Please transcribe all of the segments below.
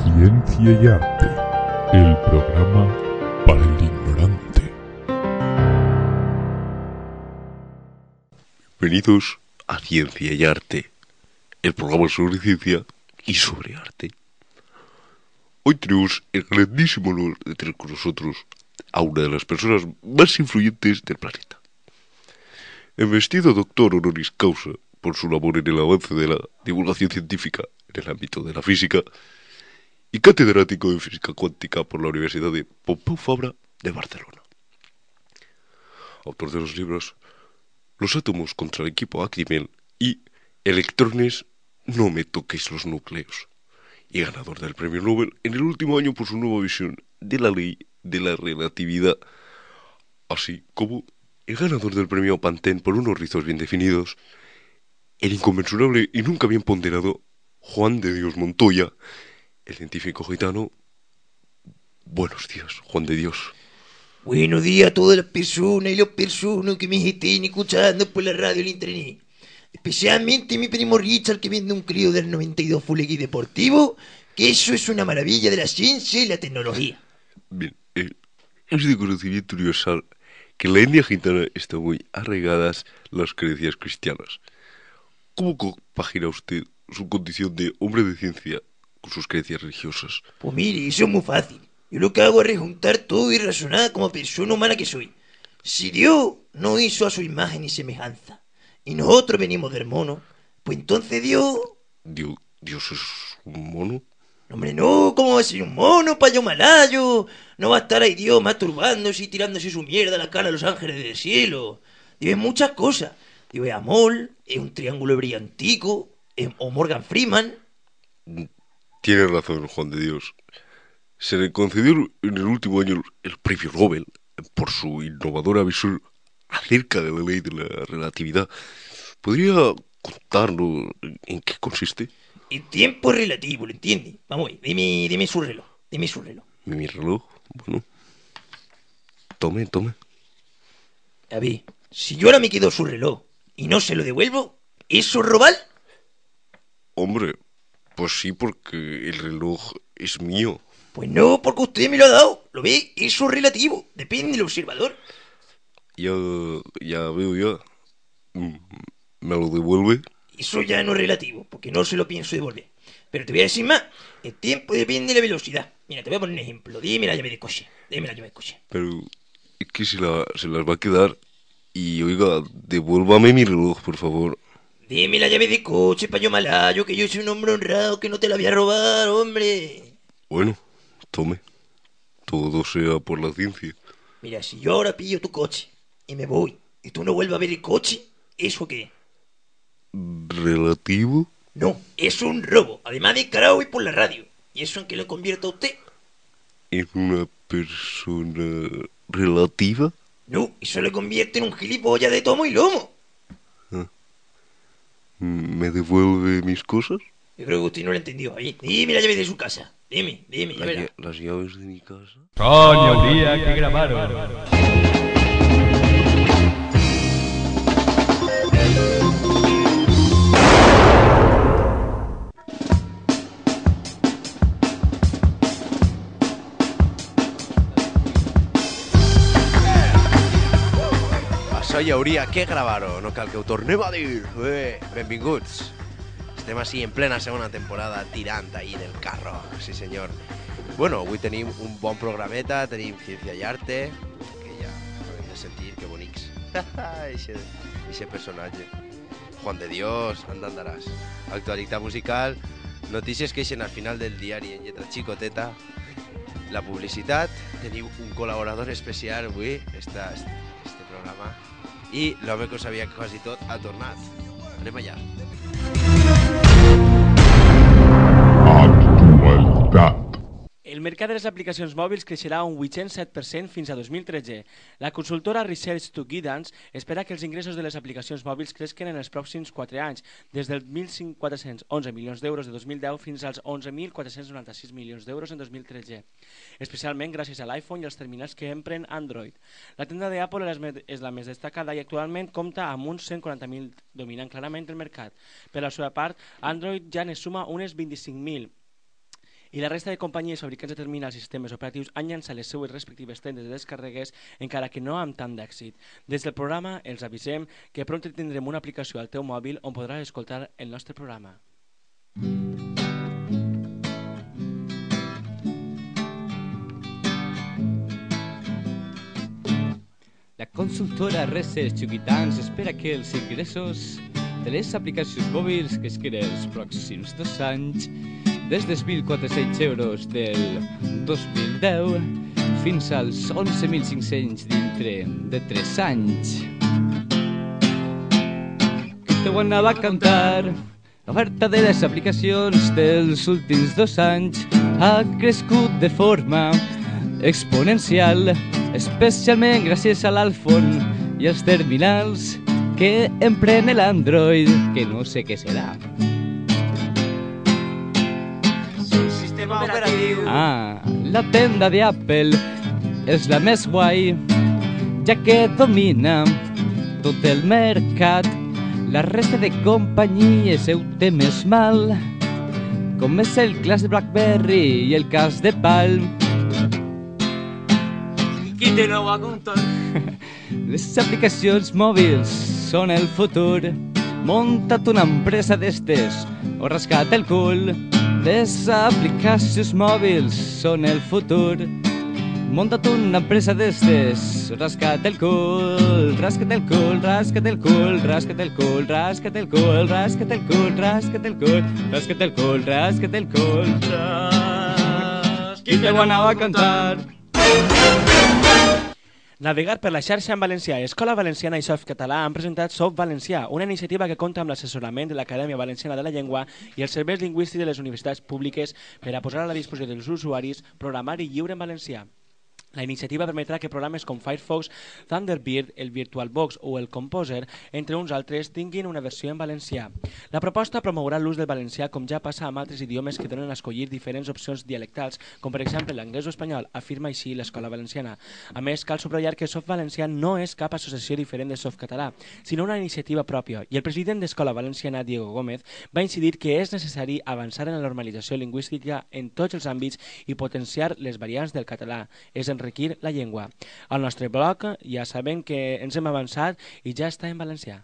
Ciencia y Arte, el programa para el ignorante. Bienvenidos a Ciencia y Arte, el programa sobre ciencia y sobre arte. Hoy tenemos el grandísimo honor de tener con nosotros a una de las personas más influyentes del planeta. Investido doctor honoris causa por su labor en el avance de la divulgación científica en el ámbito de la física y catedrático de física cuántica por la Universidad de Pompeu Fabra de Barcelona. Autor de los libros Los átomos contra el equipo Actimel y Electrones, no me toquéis los núcleos, y ganador del premio Nobel en el último año por su nueva visión de la ley de la relatividad, así como el ganador del premio Pantén por unos rizos bien definidos, el inconmensurable y nunca bien ponderado Juan de Dios Montoya, el científico gitano. Buenos días, Juan de Dios. Buenos días a todas las personas y los personas que me estén escuchando por la radio y el internet. Especialmente mi primo Richard, que vende un crío del 92 Full X deportivo, que eso es una maravilla de la ciencia y la tecnología. Bien, es de conocimiento universal que en la India gitana están muy arraigadas las creencias cristianas. ¿Cómo compagina usted su condición de hombre de ciencia con sus creencias religiosas? Pues mire, eso es muy fácil. Yo lo que hago es rejuntar todo y razonar como persona humana que soy. Si Dios no hizo a su imagen y semejanza, y nosotros venimos del mono, pues entonces Dios... ¿Dios es un mono? Hombre, no, ¿cómo va a ser un mono, payo malayo? No va a estar ahí Dios masturbándose y tirándose su mierda a la cara a los ángeles del cielo. Dios es muchas cosas. Dios es amor, es un triángulo brillantico, o Morgan Freeman. Tiene razón, Juan de Dios. Se le concedió en el último año el premio Nobel por su innovadora visión acerca de la ley de la relatividad. ¿Podría contarnos en qué consiste? El tiempo es relativo, ¿lo entiendes? Vamos, dime su reloj, dime su reloj. Mi reloj, bueno. Tome. A ver, si yo ahora me quedo su reloj y no se lo devuelvo, ¿eso es robar? Hombre, pues sí, porque el reloj es mío. Pues no, porque usted me lo ha dado. ¿Lo ve? Eso es relativo, depende del observador. Ya veo ya. ¿Me lo devuelve? Eso ya no es relativo, porque no se lo pienso devolver. Pero te voy a decir más, el tiempo depende de la velocidad. Mira, te voy a poner un ejemplo. Dime la llave de coche. Pero es que se las va a quedar. Y oiga, devuélvame mi reloj, por favor. Dime la llave de coche, payo malayo, que yo soy un hombre honrado, que no te la voy a robar, hombre. Bueno, tome. Todo sea por la ciencia. Mira, si yo ahora pillo tu coche y me voy, y tú no vuelvas a ver el coche, ¿eso qué es? ¿Relativo? No, es un robo, además de carajo y por la radio. ¿Y eso en qué lo convierte a usted? ¿En una persona relativa? No, eso le convierte en un gilipollas de tomo y lomo. ¿Me devuelve mis cosas? Yo creo que usted no lo entendió. Ahí, dime la llave de su casa. Dime, ya verá. ¿Las llaves de mi casa? Coño, habría que grabaron. Això hi hauria que gravar-ho, no cal que ho tornem a dir. Benvinguts. Estem així en plena segona temporada tirant ahí del carro, sí senyor. Bueno, avui tenim un bon programeta, tenim Ciencia i Arte, que ja podem de sentir, que bonics. Eixe personatge. Juan de Dios, andaràs. Actualitat musical, notícies que eixen al final del diari en lletra xicoteta, la publicitat, teniu un col·laborador especial avui, este programa, i l'home que ho sabia quasi tot ha tornat. Anem allà. Actualidad. El mercat de les aplicacions mòbils creixerà un 807% fins a 2013. La consultora Research to Guidance espera que els ingressos de les aplicacions mòbils creixen en els pròxims 4 anys, des dels 1.411 milions d'euros de 2010 fins als 11.496 milions d'euros en 2013, especialment gràcies a l'iPhone i als terminals que empren Android. La tenda d'Apple és la més destacada i actualment compta amb uns 140.000, dominant clarament el mercat. Per la seva part, Android ja ne suma unes 25.000. I la resta de companyies fabricants de terminals i sistemes operatius han llançat les seues respectives tendes de descarregues, encara que no amb tant d'èxit. Des del programa els avisem que pront tindrem una aplicació al teu mòbil on podràs escoltar el nostre programa. La consultora Research Chuquitans espera que els ingressos de les aplicacions mòbils creixin els pròxims 2 anys des dels 1.400 euros del 2010 fins als 11.500 dintre de 3 anys. Que te ho anava a cantar. L'oferta de les aplicacions dels últims 2 anys ha crescut de forma exponencial, especialment gràcies a l'iPhone i als terminals que empren l'Android, que no sé què serà. Sistema operatiu. La tenda d'Apple és la més guai, ja que domina tot el mercat. La resta de companyies ho té més mal, com és el cas de BlackBerry i el cas de Palm. Qui te lo va a contar? Les aplicacions mòbils són el futur. Munta't una empresa d'estes o rasca't el cul. Les aplicacions mòbils són el futur. Munta't una empresa d'estes o rasca't el cul. Rasca't el cul, rasca't el cul, rasca't el cul, rasca't el cul, rasca't el cul, rasca't el cul, rasca't el cul, rasca't el cul. Qui te ho anava a cantar? Navegar per la xarxa en valencià. Escola Valenciana i Softcatalà han presentat Soft Valencià, una iniciativa que compta amb l'assessorament de l'Acadèmia Valenciana de la Llengua i els serveis lingüístics de les universitats públiques per a posar a la disposició dels usuaris programari lliure en valencià. La iniciativa permetrà que programes com Firefox, Thunderbird, el VirtualBox o el Composer, entre uns altres, tinguin una versió en valencià. La proposta promourà l'ús del valencià com ja passa amb altres idiomes que donen a escollir diferents opcions dialectals, com per exemple l'anglès o espanyol, afirma així l'Escola Valenciana. A més, cal subratllar que Soft Valencià no és cap associació diferent de Softcatalà, sinó una iniciativa pròpia, i el president d'Escola Valenciana, Diego Gómez, va incidir que és necessari avançar en la normalització lingüística en tots els àmbits i potenciar les variants del català, és enriquir la llengua. Al nostre blog ja sabem que ens hem avançat i ja està en valencià.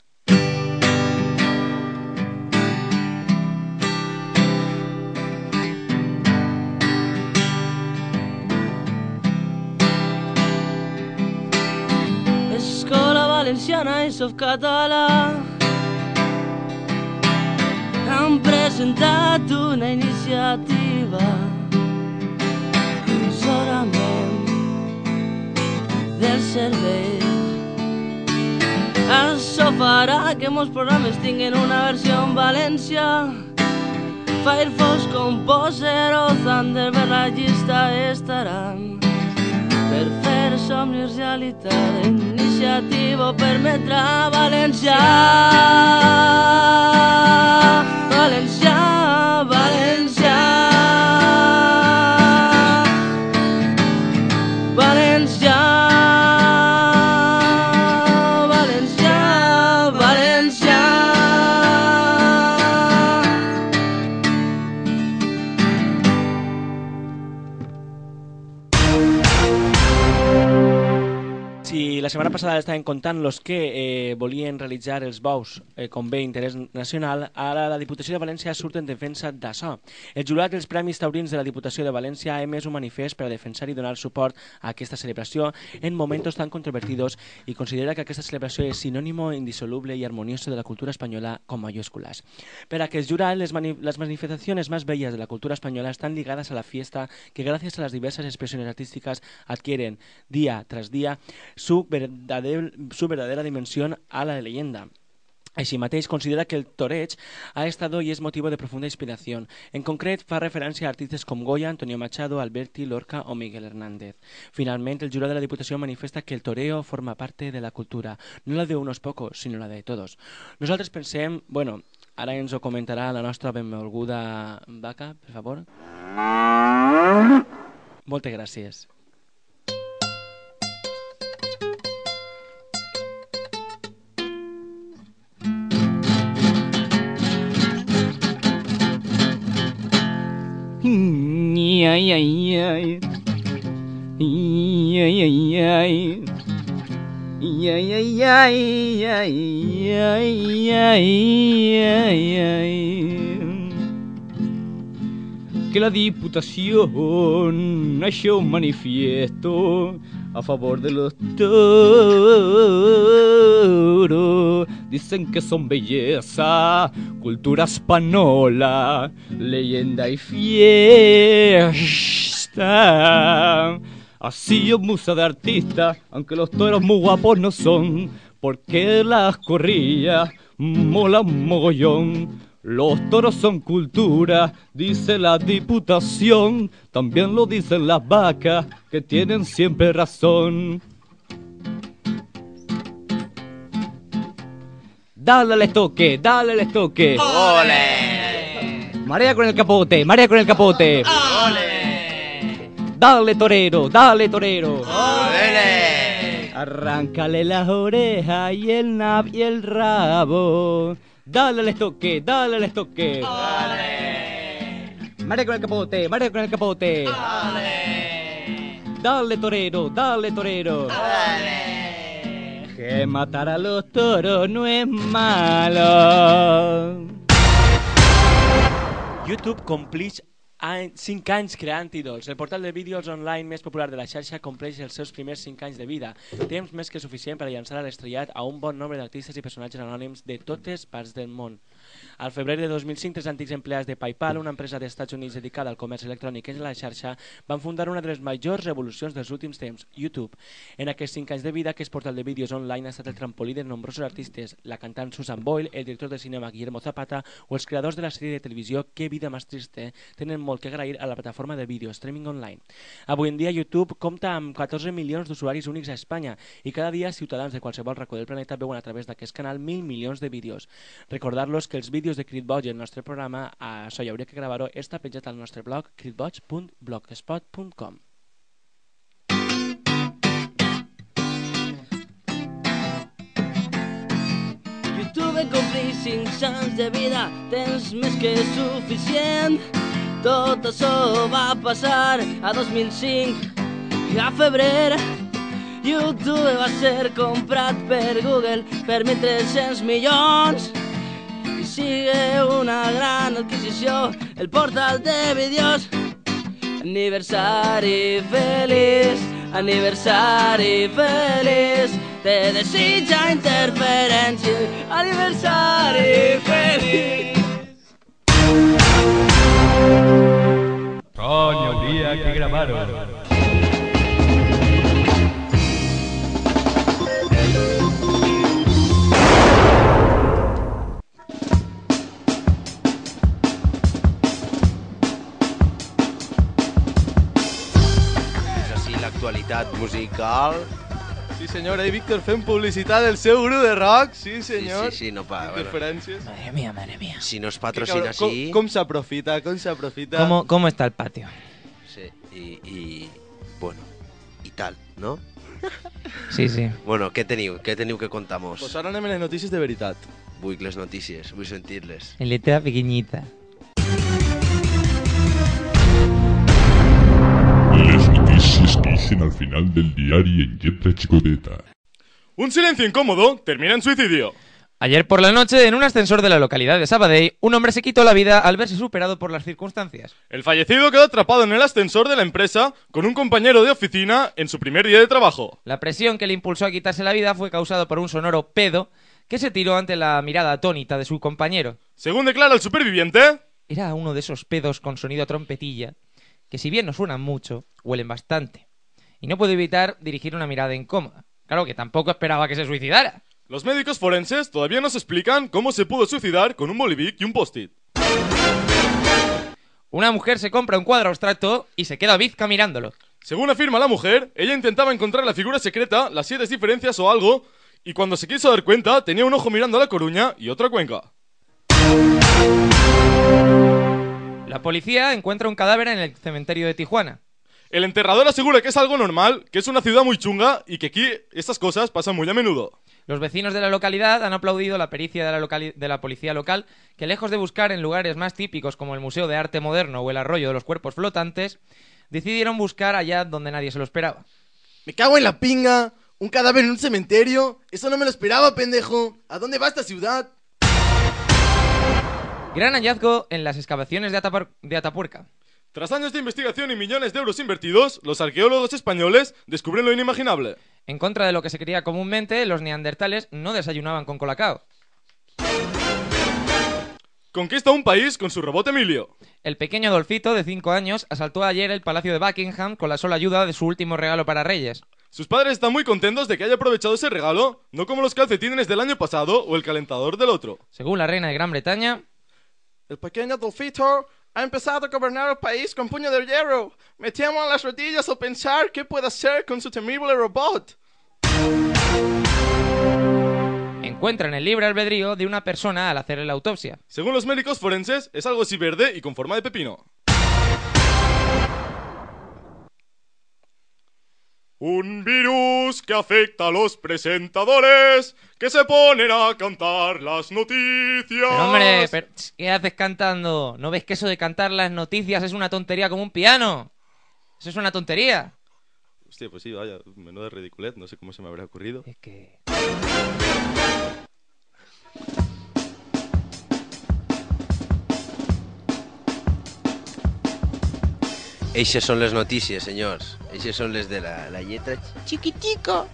Escola Valenciana i Softcatalà han presentat una iniciativa solament dels serveis. Això farà que molts programes tinguin una versió en valencià. Firefox, Composer o Thunderbird la llista estaran per fer somnis realitat. Iniciativa permetrà valencià, valencià, valencià, valencià, valencià, valencià. Si la setmana passada estaven contant els que volien realitzar els bous com bé interès nacional, ara la Diputació de València surt en defensa d'açò. El jurat dels Premis Taurins de la Diputació de València ha emès un manifest per a defensar i donar suport a aquesta celebració en momentos tan controvertidos i considera que aquesta celebració és sinònimo indissoluble i armonioso de la cultura espanyola con mayúsculas. Per a que el jurat, las manifestaciones más bellas de la cultura española están ligadas a la fiesta que gracias a las diversas expresiones artísticas adquieren día tras día su verdadera dimensión a la leyenda. Així mateix, considera que el toreig ha estado y es motivo de profunda inspiración. En concret, fa referència a artistes com Goya, Antonio Machado, Alberti, Lorca o Miguel Hernández. Finalment, el jurat de la Diputació manifesta que el toreo forma parte de la cultura, no la de unos pocos, sino la de todos. Nosaltres pensem, bueno, ara ens ho comentarà la nostra benvolguda vaca, per favor. Moltes gràcies. Ay, ay, ay, ay. Ay, ay, ay, ay. Ay, ay, ay, ay, ay, ay, ay, ay, ay. Que la Diputación ha hecho un manifiesto a favor de los toros. Dicen que son belleza, cultura española, leyenda y fiesta. Así yo musa de artista, aunque los toros muy guapos no son, porque las corridas molan mogollón. Los toros son cultura, dice la Diputación, también lo dicen las vacas, que tienen siempre razón. Dale al estoque, dale al estoque. ¡Ole! Marea con el capote, marea con el capote. ¡Ole! Dale torero, dale torero. ¡Ole! Arráncale las orejas y el nab y el rabo. Dale al estoque, dale al estoque. ¡Ole! Marea con el capote, marea con el capote. ¡Ole! Dale torero, dale torero. ¡Ole! Que matar a los toros no es malo. YouTube compleix 5 anys creant ídols. El portal de vídeos online més popular de la xarxa compleix els seus primers 5 anys de vida, temps més que suficient per a llançar a l'estrellat a un bon nombre d'artistes i personatges anònims de totes parts del món. Al febrer de 2005, 3 antics empleats de PayPal, una empresa dels Estats Units dedicada al comerç electrònic en la xarxa, van fundar una de les majors revolucions dels últims temps, YouTube. En aquests 5 anys de vida, aquest portal de vídeos online ha estat el trampolí de nombrosos artistes, la cantant Susan Boyle, el director de cinema Guillermo Zapata o els creadors de la sèrie de televisió Qué vida más triste tenen molt que agrair a la plataforma de vídeo streaming online. Avui en dia, YouTube compta amb 14 milions d'usuaris únics a Espanya i cada dia ciutadans de qualsevol racó del planeta veuen a través d'aquest canal 1.000 milions de vídeos. Recordar-los que els vídeos de Critboig, el nostre programa, a Això hi hauria que gravar-ho, està penjat al nostre blog critboig.blogspot.com. YouTube compleix 5 anys de vida, temps més que suficient. Tot això va passar a 2005 i a febrer YouTube va ser comprat per Google per 1.300 milions i sigue una gran adquisició el portal de vídeos. Aniversari feliç, aniversari feliç, te desitja interferència, aniversari feliç. Coño, habría que grabaron. És així l'actualitat musical. Sí, senyor, Víctor fent publicitat del seu grup de rock, sí, senyor. Sí, no pa. Interferències. Madre mía, madre mía. Si no es patrocina així... Com s'aprofita, com s'aprofita. ¿Cómo está el patio? Sí, y bueno, y tal, ¿no? Sí, sí. Bueno, què teniu que contar-nos? Pues ara anem a les notícies de veritat. Vull les notícies, vull sentir-les. En letra pequeñita. Les noticias que dicen al final del diario en letra chicoteta. Un silencio incómodo termina en suicidio. Ayer por la noche, en un ascensor de la localidad de Sabadell, un hombre se quitó la vida al verse superado por las circunstancias. El fallecido quedó atrapado en el ascensor de la empresa con un compañero de oficina en su primer día de trabajo. La presión que le impulsó a quitarse la vida fue causada por un sonoro pedo que se tiró ante la mirada atónita de su compañero. Según declara el superviviente, era uno de esos pedos con sonido a trompetilla que, si bien no suenan mucho, huelen bastante. Y no puedo evitar dirigir una mirada incómoda. Claro que tampoco esperaba que se suicidara. Los médicos forenses todavía nos explican cómo se pudo suicidar con un bolivic y un post-it. Una mujer se compra un cuadro abstracto y se queda bizca mirándolo. Según afirma la mujer, ella intentaba encontrar la figura secreta, las 7 diferencias o algo, y cuando se quiso dar cuenta tenía un ojo mirando a La Coruña y otro a Cuenca. La policía encuentra un cadáver en el cementerio de Tijuana. El enterrador asegura que es algo normal, que es una ciudad muy chunga y que aquí estas cosas pasan muy a menudo. Los vecinos de la localidad han aplaudido la pericia de la policía local, que lejos de buscar en lugares más típicos como el Museo de Arte Moderno o el Arroyo de los Cuerpos Flotantes, decidieron buscar allá donde nadie se lo esperaba. ¡Me cago en la pinga! ¿Un cadáver en un cementerio? ¡Eso no me lo esperaba, pendejo! ¿A dónde va esta ciudad? Gran hallazgo en las excavaciones de Atapuerca. Tras años de investigación y millones de euros invertidos, los arqueólogos españoles descubren lo inimaginable. En contra de lo que se creía comúnmente, los neandertales no desayunaban con colacao. Conquista un país con su robot Emilio. El pequeño Adolfito, de 5 años, asaltó ayer el Palacio de Buckingham con la sola ayuda de su último regalo para Reyes. Sus padres están muy contentos de que haya aprovechado ese regalo, no como los calcetines del año pasado o el calentador del otro. Según la reina de Gran Bretaña, el pequeño Adolfito ha empezado a gobernar el país con puño de hierro. Me temo en las rodillas al pensar qué puede hacer con su temible robot. Encuentran el libre albedrío de una persona al hacerle la autopsia. Según los médicos forenses, es algo así verde y con forma de pepino. Un virus que afecta a los presentadores que se ponen a cantar las noticias. Pero hombre, ¿qué haces cantando? ¿No ves que eso de cantar las noticias es una tontería como un piano? Eso es una tontería. Hostia, pues sí, vaya, menuda ridiculez, no sé cómo se me habrá ocurrido. Es que... Eixes són les notícies, senyors. Eixes són les de la lletra chiquitico.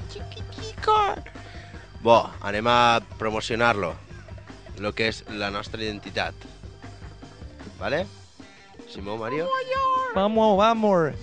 Bo, anem a promocionar-lo. Lo que és la nostra identitat. ¿Vale? Simó, Mario? Vamos.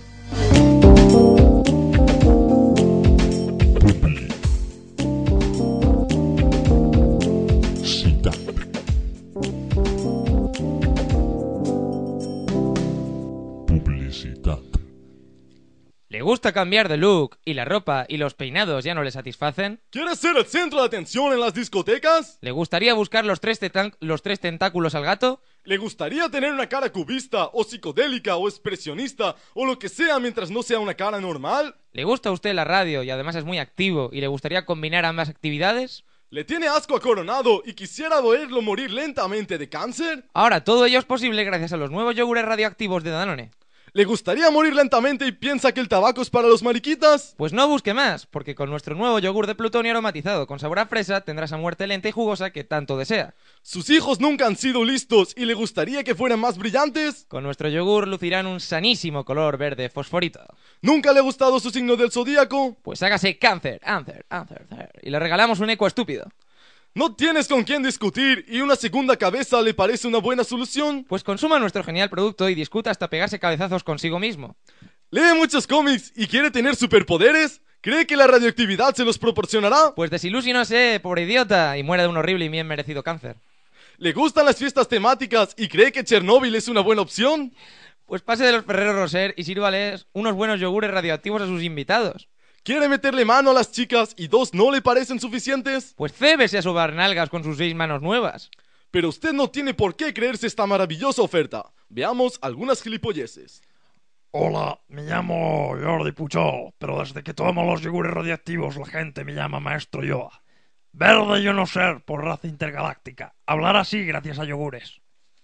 ¿Le gusta cambiar de look y la ropa y los peinados ya no le satisfacen? ¿Quiere ser el centro de atención en las discotecas? ¿Le gustaría buscar los tres tentáculos al gato? ¿Le gustaría tener una cara cubista o psicodélica o expresionista o lo que sea mientras no sea una cara normal? ¿Le gusta a usted la radio y además es muy activo y le gustaría combinar ambas actividades? ¿Le tiene asco a Coronado y quisiera verlo morir lentamente de cáncer? Ahora todo ello es posible gracias a los nuevos yogures radioactivos de Danone. ¿Le gustaría morir lentamente y piensa que el tabaco es para los mariquitas? Pues no busque más, porque con nuestro nuevo yogur de plutonio aromatizado con sabor a fresa tendrá esa muerte lenta y jugosa que tanto desea. ¿Sus hijos nunca han sido listos y le gustaría que fueran más brillantes? Con nuestro yogur lucirán un sanísimo color verde fosforito. ¿Nunca le ha gustado su signo del zodíaco? Pues hágase cáncer, y le regalamos un eco estúpido. ¿No tienes con quién discutir y una segunda cabeza le parece una buena solución? Pues consuma nuestro genial producto y discuta hasta pegarse cabezazos consigo mismo. ¿Lee muchos cómics y quiere tener superpoderes? ¿Cree que la radioactividad se los proporcionará? Pues desilusionase, pobre idiota, y muere de un horrible y bien merecido cáncer. ¿Le gustan las fiestas temáticas y cree que Chernóbil es una buena opción? Pues pase de los Ferrero Rocher y sírvales unos buenos yogures radioactivos a sus invitados. ¿Quiere meterle mano a las chicas y 2 no le parecen suficientes? Pues cébese a sobar nalgas con sus 6 manos nuevas. Pero usted no tiene por qué creerse esta maravillosa oferta. Veamos algunas gilipolleces. Hola, me llamo Jordi Puchó, pero desde que tomo los yogures radioactivos la gente me llama Maestro Yoda. Verde yo no ser por raza intergaláctica. Hablar así gracias a yogures.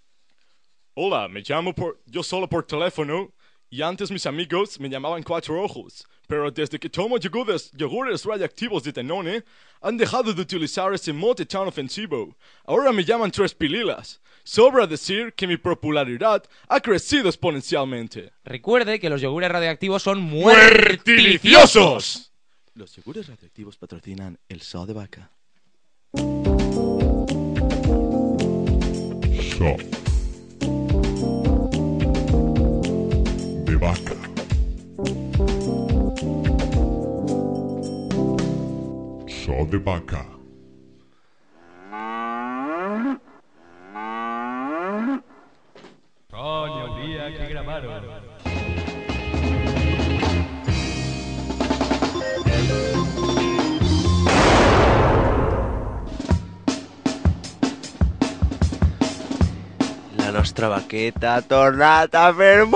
Hola, me llamo yo solo por teléfono y antes mis amigos me llamaban Cuatro Ojos. Pero desde que tomo yogures radioactivos de Danone, han dejado de utilizar ese mote tan ofensivo. Ahora me llaman Tres Pililas. Sobra decir que mi popularidad ha crecido exponencialmente. Recuerde que los yogures radioactivos son muertiliciosos. Los yogures radioactivos patrocinan el zoo de vaca. Zoo de vaca. Zoo de vaca. Coño, el día que grabaron. La nostra vaqueta ha tornat a fer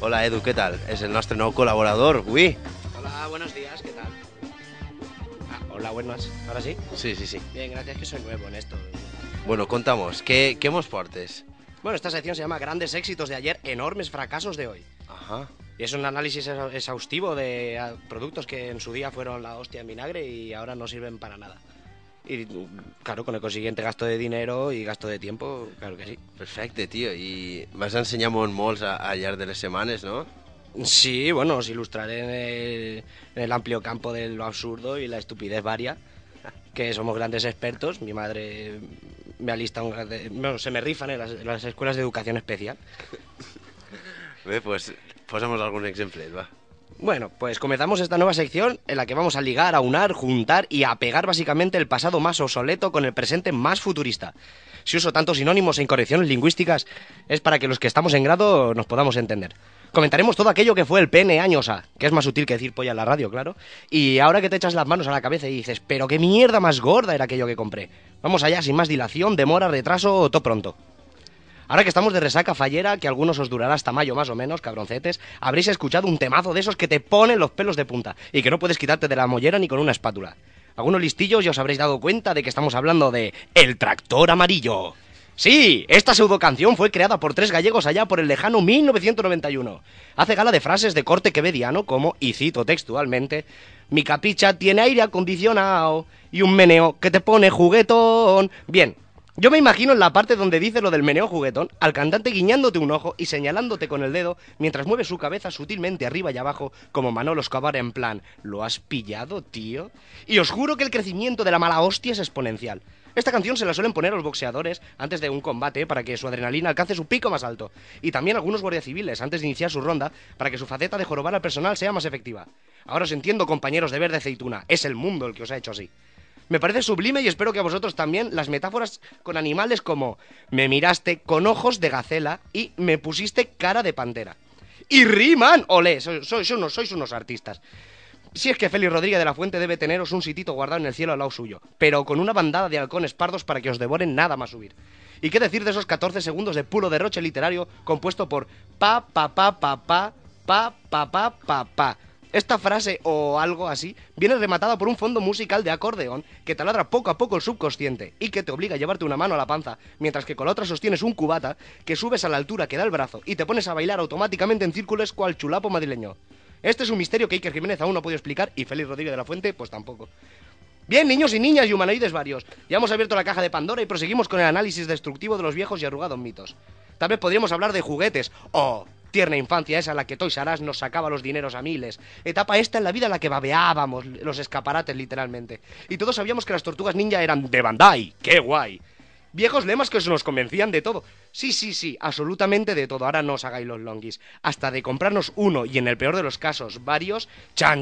Hola, Edu, què tal? És el nostre nou col·laborador, avui. Hola, buenos días, ¿qué tal? Hola, buenas. ¿Ahora sí? Sí. Bien, gracias, que soy nuevo en esto. Bueno, contamos, ¿qué nos portes? Bueno, esta sección se llama Grandes éxitos de ayer, enormes fracasos de hoy. Ajá. Y es un análisis exhaustivo de productos que en su día fueron la hostia en vinagre y ahora no sirven para nada. Y claro, con el consiguiente gasto de dinero y gasto de tiempo, claro que sí. Perfecte, tio. I vas ensenyar molts al llarg de les setmanes, no? Sí, bueno, os ilustraré en el amplio campo de lo absurdo y la estupidez varia, que somos grandes expertos. Mi madre me alista bueno, se me rifan en las escuelas de educación especial. Bé, pues posa'm algun exemple, va. Bueno, pues comenzamos esta nueva sección en la que vamos a ligar, aunar, juntar y a pegar básicamente el pasado más obsoleto con el presente más futurista. Si uso tantos sinónimos e incorrecciones lingüísticas es para que los que estamos en grado nos podamos entender. Comentaremos todo aquello que fue el pene años A, que es más útil que decir polla en la radio, claro. Y ahora que te echas las manos a la cabeza y dices, pero qué mierda más gorda era aquello que compré. Vamos allá, sin más dilación, demora, retraso o todo pronto. Ahora que estamos de resaca fallera, que a algunos os durará hasta mayo más o menos, cabroncetes, habréis escuchado un temazo de esos que te ponen los pelos de punta y que no puedes quitarte de la mollera ni con una espátula. Algunos listillos ya os habréis dado cuenta de que estamos hablando de El Tractor Amarillo. Sí, esta pseudocanción fue creada por 3 gallegos allá por el lejano 1991. Hace gala de frases de corte quevediano como, y cito textualmente, mi capicha tiene aire acondicionado y un meneo que te pone juguetón. Bien. Yo me imagino en la parte donde dice lo del meneo juguetón, al cantante guiñándote un ojo y señalándote con el dedo mientras mueve su cabeza sutilmente arriba y abajo como Manolo Escobar en plan, ¿lo has pillado, tío? Y os juro que el crecimiento de la mala hostia es exponencial. Esta canción se la suelen poner a los boxeadores antes de un combate para que su adrenalina alcance su pico más alto. Y también a algunos guardias civiles antes de iniciar su ronda para que su faceta de jorobar al personal sea más efectiva. Ahora os entiendo, compañeros de verde aceituna, es el mundo el que os ha hecho así. Me parece sublime y espero que a vosotros también las metáforas con animales como me miraste con ojos de gacela y me pusiste cara de pantera. ¡Y riman! ¡Olé! Sois unos artistas. Si es que Félix Rodríguez de la Fuente debe teneros un sitito guardado en el cielo al lado suyo, pero con una bandada de halcones pardos para que os devoren nada más subir. ¿Y qué decir de esos 14 segundos de puro derroche literario compuesto por pa, pa, pa, pa, pa, pa, pa, pa, pa, pa? Esta frase, o algo así, viene rematada por un fondo musical de acordeón que taladra poco a poco el subconsciente y que te obliga a llevarte una mano a la panza, mientras que con la otra sostienes un cubata que subes a la altura que da el brazo y te pones a bailar automáticamente en círculos cual chulapo madrileño. Este es un misterio que Iker Jiménez aún no ha podido explicar y Félix Rodríguez de la Fuente, pues tampoco. Bien, niños y niñas y humanoides varios, ya hemos abierto la caja de Pandora y proseguimos con el análisis destructivo de los viejos y arrugados mitos. Tal vez podríamos hablar de juguetes, tierna infancia esa en la que Toys R Us nos sacaba los dineros a miles. Etapa esta en la vida en la que babeábamos los escaparates literalmente. Y todos sabíamos que las tortugas ninja eran de Bandai. ¡Qué guay! Viejos lemas que nos convencían de todo. Sí, absolutamente de todo. Ahora no os hagáis los longuis. Hasta de comprarnos uno y en el peor de los casos varios. ¡Chan!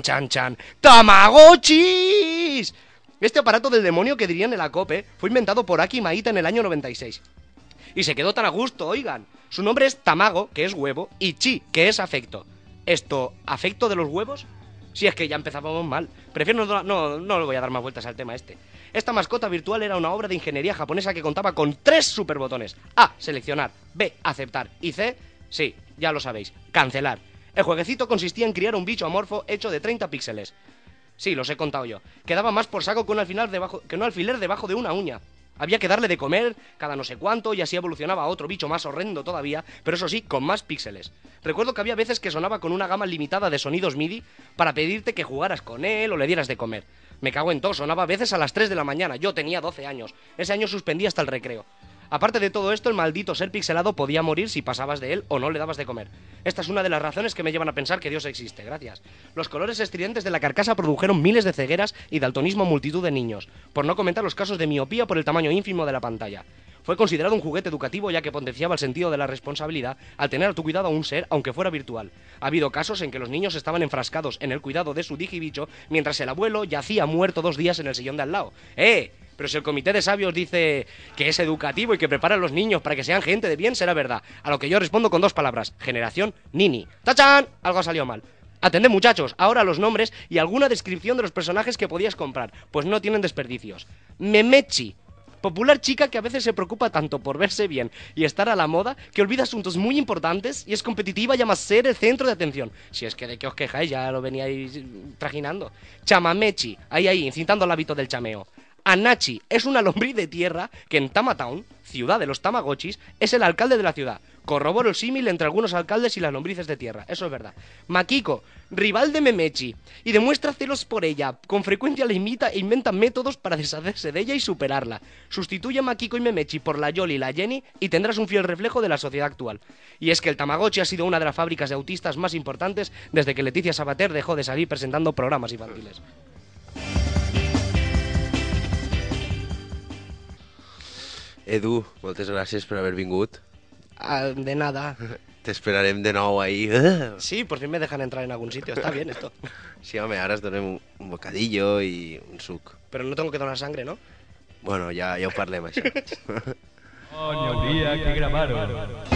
¡Tamagotchis! Este aparato del demonio que dirían en la COPE fue inventado por Aki Maita en el año 96. Y se quedó tan a gusto, oigan. Su nombre es Tamago, que es huevo, y Chi, que es afecto. ¿Afecto de los huevos? Si es que ya empezábamos mal. Prefiero no le voy a dar más vueltas al tema este. Esta mascota virtual era una obra de ingeniería japonesa que contaba con 3 superbotones. A, seleccionar. B, aceptar. Y C, sí, ya lo sabéis, cancelar. El jueguecito consistía en criar un bicho amorfo hecho de 30 píxeles. Sí, los he contado yo. Quedaba más por saco que un alfiler debajo de una uña. Había que darle de comer cada no sé cuánto y así evolucionaba a otro bicho más horrendo todavía, pero eso sí, con más píxeles. Recuerdo que había veces que sonaba con una gama limitada de sonidos MIDI para pedirte que jugaras con él o le dieras de comer. Me cago en todo, sonaba a veces a las 3 de la mañana, yo tenía 12 años. Ese año suspendí hasta el recreo. Aparte de todo esto, el maldito ser pixelado podía morir si pasabas de él o no le dabas de comer. Esta es una de las razones que me llevan a pensar que Dios existe, gracias. Los colores estridentes de la carcasa produjeron miles de cegueras y daltonismo a multitud de niños, por no comentar los casos de miopía por el tamaño ínfimo de la pantalla. Fue considerado un juguete educativo ya que potenciaba el sentido de la responsabilidad al tener a tu cuidado a un ser, aunque fuera virtual. Ha habido casos en que los niños estaban enfrascados en el cuidado de su digibicho mientras el abuelo yacía muerto 2 días en el sillón de al lado. Pero si el comité de sabios dice que es educativo y que prepara a los niños para que sean gente de bien, será verdad. A lo que yo respondo con 2 palabras. Generación Nini. ¡Tachán! Algo ha salido mal. Atended, muchachos, ahora los nombres y alguna descripción de los personajes que podías comprar, pues no tienen desperdicios. Memechi, Popular chica que a veces se preocupa tanto por verse bien y estar a la moda que olvida asuntos muy importantes y es competitiva y ama ser el centro de atención. Si es que de qué os quejáis, ya lo veníais trajinando. Chamamechi, ahí, incitando al hábito del chameo. Anachi es una lombriz de tierra que en Tamatown, ciudad de los Tamagotchis, es el alcalde de la ciudad. Corroboro el símil entre algunos alcaldes y las lombrices de tierra, eso es verdad. Makiko, rival de Memechi, y demuestra celos por ella. Con frecuencia la imita e inventa métodos para deshacerse de ella y superarla. Sustituye a Makiko y Memechi por la Yoli y la Jenny y tendrás un fiel reflejo de la sociedad actual. Y es que el Tamagotchi ha sido una de las fábricas de autistas más importantes desde que Leticia Sabater dejó de salir presentando programas infantiles. Edu, moltes gràcies per haver vingut. De nada. T'esperarem de nou ahí. Sí, por fin me dejan entrar en algún sitio, está bien esto. Sí, home, ara es donem un bocadillo i un suc. Pero no tengo que donar sangre, ¿no? Bueno, ja ho parlem, això. Oh, n'hi hauria que gravar-ho.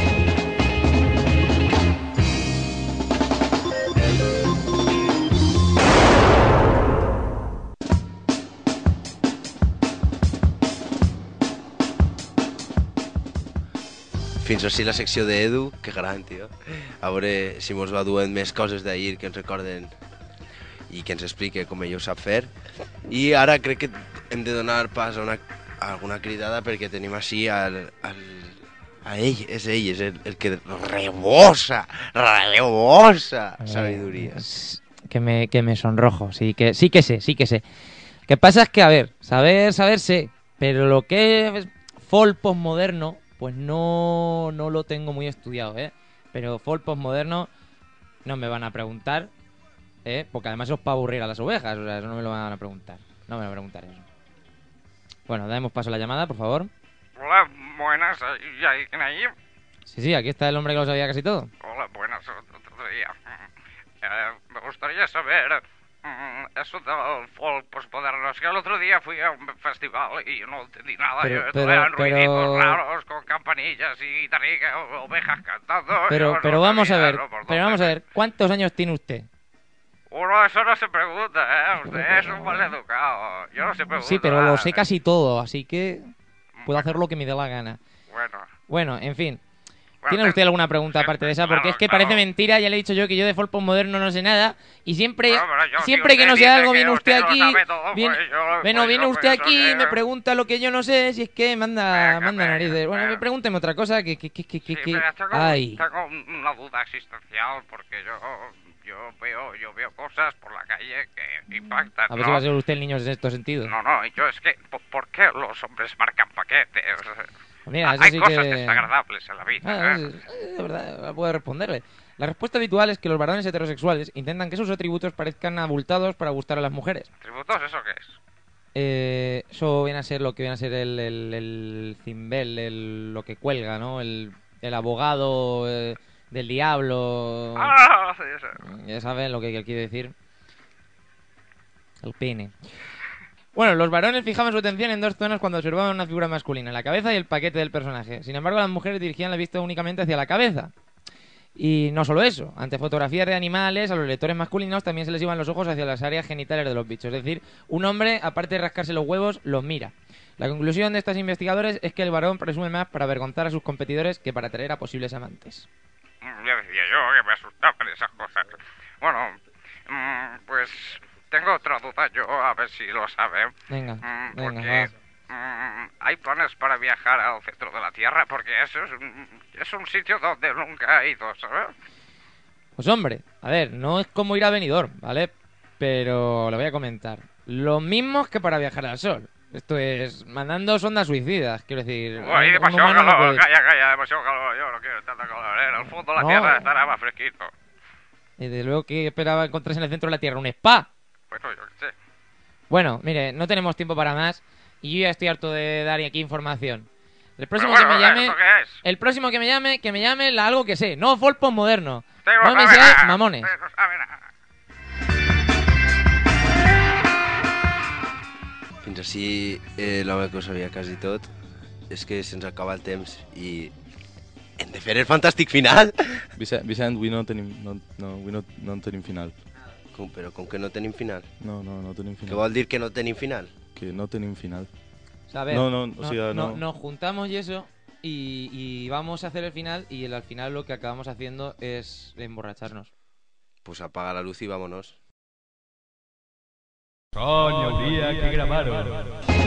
Fins així la secció d'Edu, que gran, tio. A veure si mos va duent més coses d'ahir que ens recorden i que ens explique com ell ho sap fer. I ara crec que hem de donar pas a alguna cridada perquè tenim així a ell, és el que rebosa sabiduría. Que me sonrojo, sí que sé. Lo que pasa es que, a ver, saber sé, pero lo que es folk postmoderno, pues no lo tengo muy estudiado, ¿eh? Pero folk postmoderno no me van a preguntar, ¿eh? Porque además eso es para aburrir a las ovejas, o sea, eso no me lo van a preguntar. No me van a preguntar eso. Bueno, damos paso a la llamada, por favor. Hola, buenas, ¿hay quién ahí? Sí, aquí está el hombre que lo sabía casi todo. Hola, buenas, otro día. Me gustaría saber eso del folk postmoderno. Es que el otro día fui a un festival y no entendí nada. Eran ruiditos raros con campanillas y guitarricas, ovejas cantando. Pero vamos a ver, ¿cuántos años tiene usted? Uno, eso no se pregunta, ¿eh? Usted es un mal educado. Yo no se pregunta. Sí, pero lo sé casi todo, así que puedo hacer lo que me dé la gana. Bueno, en fin. ¿Tiene usted alguna pregunta aparte de esa? Porque es que parece mentira, ya le he dicho yo que yo de folk postmoderno no sé nada y siempre que no sé algo viene usted aquí, viene usted aquí y me pregunta lo que yo no sé, si es que manda narices. Bueno, pregúnteme otra cosa que ay. Tengo una duda existencial porque yo veo cosas por la calle que impactan, A ver si va a ser usted el niño en estos sentidos. No, yo es que ¿por qué los hombres marcan paquetes? Mira, eso hay sí cosas que... desagradables en la vida. De verdad, puedo responderle. La respuesta habitual es que los varones heterosexuales intentan que sus atributos parezcan abultados para gustar a las mujeres. ¿Atributos? ¿Eso qué es? Eso viene a ser lo que viene a ser el cimbel, lo que cuelga, ¿no? El abogado del diablo. Sí, eso. Ya saben lo que quiere decir. El pene. Bueno, los varones fijaban su atención en dos zonas cuando observaban una figura masculina, la cabeza y el paquete del personaje. Sin embargo, las mujeres dirigían la vista únicamente hacia la cabeza. Y no solo eso, ante fotografías de animales, a los lectores masculinos también se les iban los ojos hacia las áreas genitales de los bichos. Es decir, un hombre, aparte de rascarse los huevos, los mira. La conclusión de estos investigadores es que el varón presume más para avergonzar a sus competidores que para atraer a posibles amantes. Ya decía yo que me asustaban esas cosas. Bueno, pues tengo otra duda yo, a ver si lo sabe. Venga, porque hay planes para viajar al centro de la Tierra, porque eso es un sitio donde nunca he ido, ¿sabes? Pues hombre, a ver, no es como ir a Benidorm, ¿vale? Pero le voy a comentar. Lo mismo que para viajar al Sol. Esto es mandando sondas suicidas, quiero decir. Hay demasiado calor, calla, demasiado calor. Yo no quiero tanta calor, ¿eh? En el fondo de la Tierra estará más fresquito. Y desde luego que esperaba encontrarse en el centro de la Tierra un spa. Pues yo qué sé. Bueno, mire, no tenemos tiempo para más y yo ya estoy harto de dar aquí información. El próximo que me llame, el próximo que me llame algo que sé, no folk postmoderno. No me sé mamones. Fins així l'home que ho sabia quasi tot. És que se'ns acaba el temps i hem de fer el fantàstic final. Vicent, avui no tenim final. Però com que no tenim final? No tenim final. Què vol dir que no tenim final? Que no tenim final. O sea, a ver, No, o sea, no. nos juntamos y eso, y vamos a hacer el final, y al final lo que acabamos haciendo es emborracharnos. Pues apaga la luz y vámonos. Coño, habría que grabaron.